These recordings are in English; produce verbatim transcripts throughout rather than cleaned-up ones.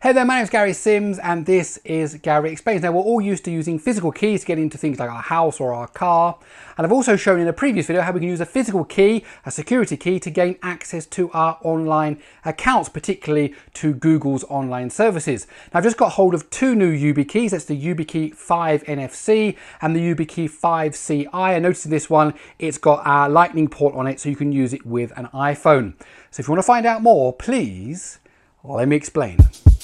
Hey there, my name is Gary Sims and this is Gary Explains. Now we're all used to using physical keys to get into things like our house or our car. And I've also shown in a previous video how we can use a physical key, a security key, to gain access to our online accounts, particularly to Google's online services. Now I've just got hold of two new YubiKeys. That's the YubiKey five N F C and the YubiKey five C I. And notice in this one, it's got our lightning port on it so you can use it with an iPhone. So if you want to find out more, please let me explain.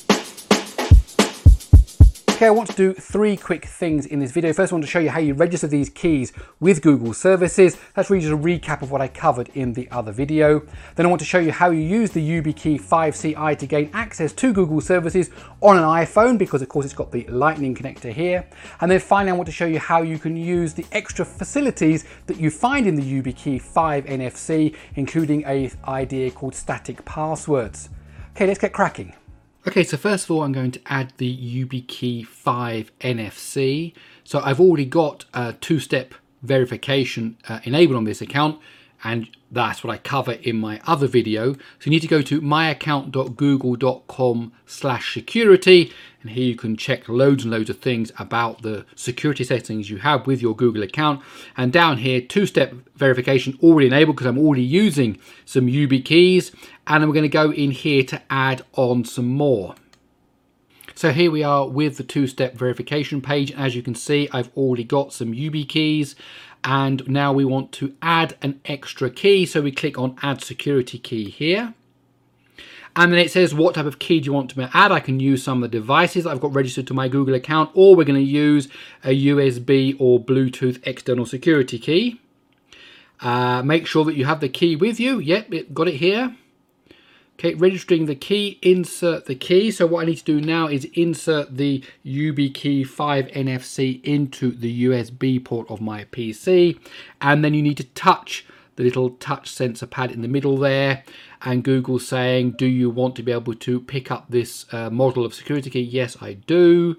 Okay, I want to do three quick things in this video. First, I want to show you how you register these keys with Google services. That's really just a recap of what I covered in the other video. Then I want to show you how you use the YubiKey five C I to gain access to Google services on an iPhone, because of course it's got the lightning connector here. And then finally, I want to show you how you can use the extra facilities that you find in the YubiKey five N F C, including an idea called static passwords. Okay, let's get cracking. Okay, so first of all, I'm going to add the YubiKey five N F C. So I've already got a two-step verification uh, enabled on this account, and that's what I cover in my other video. So you need to go to my account dot google dot com slash security, and here you can check loads and loads of things about the security settings you have with your Google account. And down here, two-step verification already enabled because I'm already using some YubiKeys. And then we're going to go in here to add on some more. So here we are with the two-step verification page. As you can see, I've already got some YubiKeys. And now we want to add an extra key. So we click on Add Security Key here. And then it says, what type of key do you want to add? I can use some of the devices I've got registered to my Google account, or we're going to use a U S B or Bluetooth external security key. Uh, make sure that you have the key with you. Yep, it, got it here. Okay, registering the key, insert the key. So what I need to do now is insert the YubiKey five N F C into the U S B port of my P C. And then you need to touch the little touch sensor pad in the middle there. And Google's saying, do you want to be able to pick up this uh, model of security key? Yes, I do.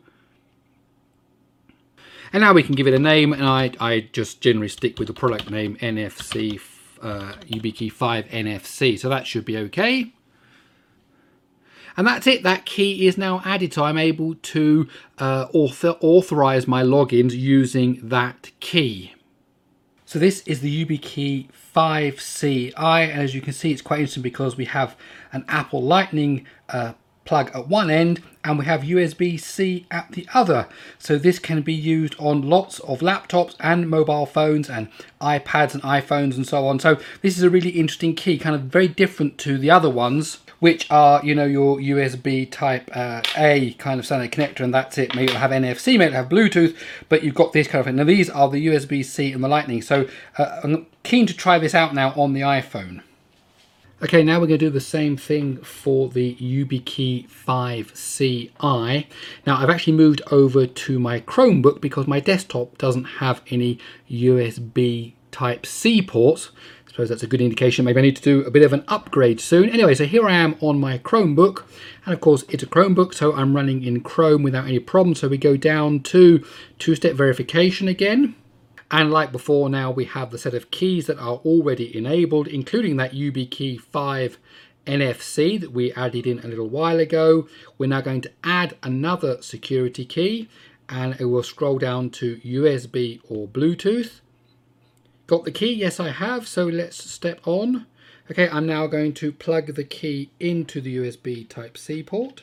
And now we can give it a name. And I, I just generally stick with the product name N F C, uh, YubiKey five N F C. So that should be okay. And that's it, that key is now added, so I'm able to uh, author, authorize my logins using that key. So this is the YubiKey five C I, and as you can see, it's quite interesting because we have an Apple Lightning uh, plug at one end and we have U S B C at the other. So this can be used on lots of laptops and mobile phones and iPads and iPhones and so on. So this is a really interesting key, kind of very different to the other ones, which are, you know, your U S B type uh, A kind of standard connector, and that's it. Maybe it'll have N F C, maybe it'll have Bluetooth, but you've got this kind of thing. Now these are the U S B C and the Lightning. So uh, I'm keen to try this out now on the iPhone. Okay, now we're going to do the same thing for the YubiKey five C I. Now I've actually moved over to my Chromebook because my desktop doesn't have any U S B type C ports. I suppose that's a good indication. Maybe I need to do a bit of an upgrade soon. Anyway, so here I am on my Chromebook. And of course, it's a Chromebook, so I'm running in Chrome without any problem. So we go down to two-step verification again. And like before, now we have the set of keys that are already enabled, including that YubiKey five N F C that we added in a little while ago. We're now going to add another security key, and it will scroll down to U S B or Bluetooth. Got the key? Yes, I have. So let's step on. Okay, I'm now going to plug the key into the U S B type C port.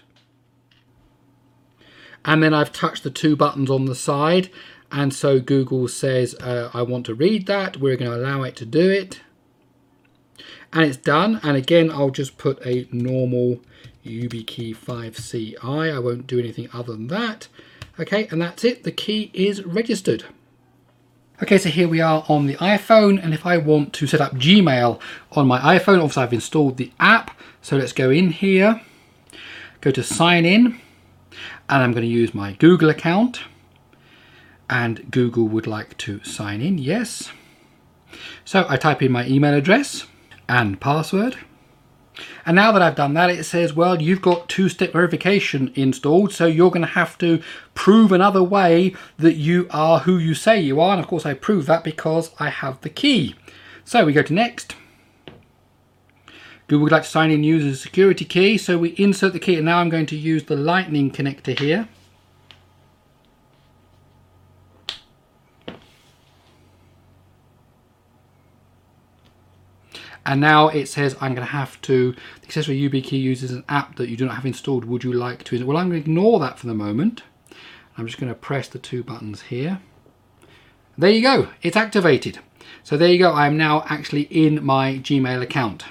And then I've touched the two buttons on the side. And so Google says, uh, I want to read that. We're going to allow it to do it. And it's done. And again, I'll just put a normal YubiKey five C I. I won't do anything other than that. Okay, and that's it. The key is registered. Okay, so here we are on the iPhone, and if I want to set up Gmail on my iPhone, obviously I've installed the app. So let's go in here, go to sign in, and I'm going to use my Google account. And Google would like to sign in, yes. So I type in my email address and password. And now that I've done that, it says, well, you've got two-step verification installed, so you're going to have to prove another way that you are who you say you are. And of course, I prove that because I have the key. So we go to next. Google would like to sign in using a security key, so we insert the key, and now I'm going to use the lightning connector here. And now it says I'm going to have to, the accessory YubiKey uses an app that you do not have installed. Would you like to? Well, I'm going to ignore that for the moment. I'm just going to press the two buttons here. There you go, it's activated. So there you go, I am now actually in my Gmail account.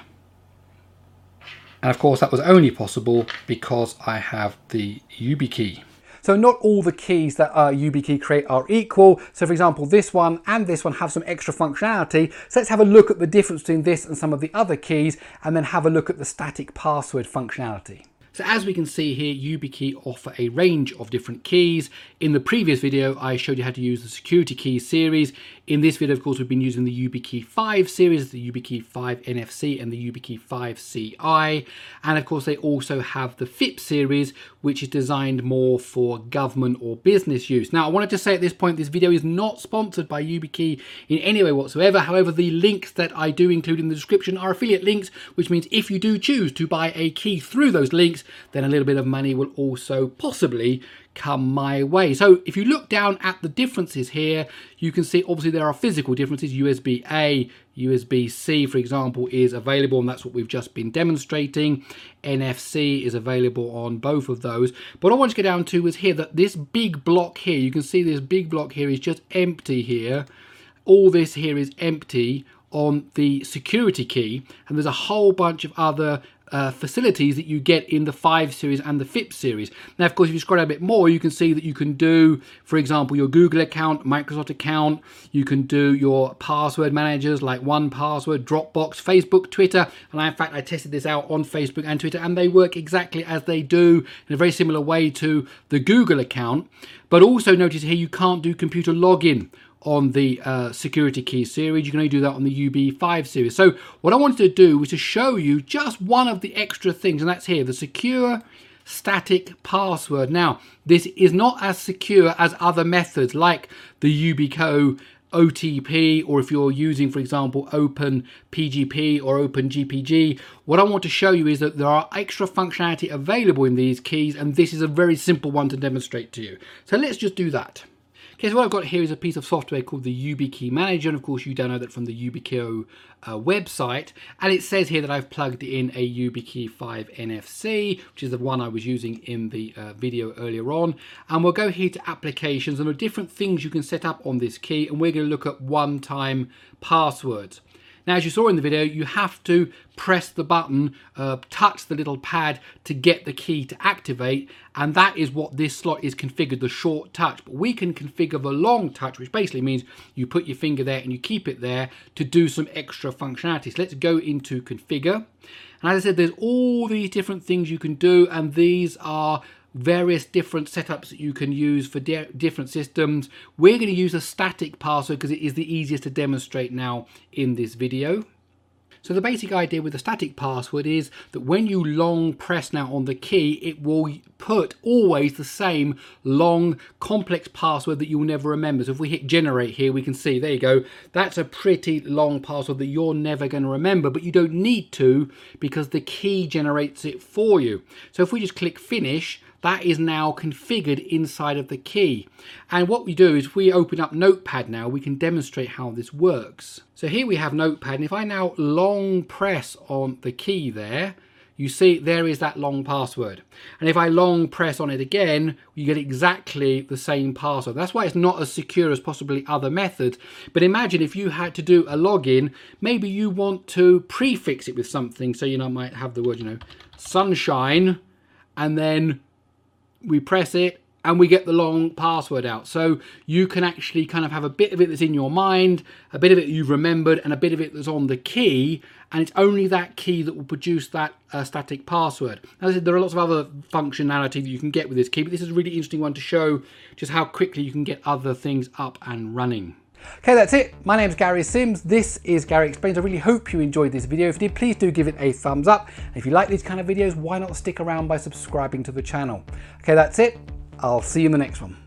And of course that was only possible because I have the YubiKey. So not all the keys that uh, YubiKey create are equal. So for example, this one and this one have some extra functionality. So let's have a look at the difference between this and some of the other keys, and then have a look at the static password functionality. So as we can see here, YubiKey offer a range of different keys. In the previous video, I showed you how to use the security key series. In this video, of course, we've been using the YubiKey five series, the YubiKey five N F C and the YubiKey five C I. And of course, they also have the F I P series, which is designed more for government or business use. Now, I wanted to say at this point, this video is not sponsored by YubiKey in any way whatsoever. However, the links that I do include in the description are affiliate links, which means if you do choose to buy a key through those links, then a little bit of money will also possibly come my way. So if you look down at the differences here, you can see obviously there are physical differences. U S B A, U S B C, for example, is available, and that's what we've just been demonstrating. N F C is available on both of those. But what I want to get down to is here that this big block here, you can see this big block here is just empty here. All this here is empty on the security key, and there's a whole bunch of other Uh, facilities that you get in the five series and the F I P series. Now, of course, if you scroll down a bit more, you can see that you can do, for example, your Google account, Microsoft account. You can do your password managers like one Password, Dropbox, Facebook, Twitter. And I, in fact, I tested this out on Facebook and Twitter, and they work exactly as they do in a very similar way to the Google account. But also notice here you can't do computer login on the uh, security key series. You can only do that on the U B five series. So what I wanted to do was to show you just one of the extra things, and that's here, the secure static password. Now, this is not as secure as other methods like the Yubico O T P, or if you're using, for example, Open P G P or Open G P G. What I want to show you is that there are extra functionality available in these keys, and this is a very simple one to demonstrate to you. So let's just do that. Okay, so what I've got here is a piece of software called the YubiKey Manager, and of course you download that from the Yubico uh, website, and it says here that I've plugged in a YubiKey five N F C, which is the one I was using in the uh, video earlier on, and we'll go here to applications, and there are different things you can set up on this key, and we're going to look at one-time passwords. Now, as you saw in the video, you have to press the button, uh, touch the little pad to get the key to activate, and that is what this slot is configured, the short touch. But we can configure the long touch, which basically means you put your finger there and you keep it there to do some extra functionality. So let's go into configure. And as I said, there's all these different things you can do, and these are various different setups that you can use for di different systems. We're going to use a static password because it is the easiest to demonstrate now in this video. So the basic idea with the static password is that when you long press now on the key, it will put always the same long complex password that you'll never remember. So if we hit generate here, we can see, there you go, that's a pretty long password that you're never going to remember, but you don't need to because the key generates it for you. So if we just click finish, that is now configured inside of the key. And what we do is if we open up Notepad now, we can demonstrate how this works. So here we have Notepad, and if I now long press on the key there, you see there is that long password. And if I long press on it again, you get exactly the same password. That's why it's not as secure as possibly other methods. But imagine if you had to do a login, maybe you want to prefix it with something. So, you know, I might have the word, you know, sunshine, and then we press it and we get the long password out. So you can actually kind of have a bit of it that's in your mind, a bit of it you've remembered, and a bit of it that's on the key, and it's only that key that will produce that uh, static password. As I said, there are lots of other functionality that you can get with this key, but this is a really interesting one to show just how quickly you can get other things up and running. Okay, that's it. My name is Gary Sims. This is Gary Explains. I really hope you enjoyed this video. If you did, please do give it a thumbs up. And if you like these kind of videos, why not stick around by subscribing to the channel? Okay, that's it. I'll see you in the next one.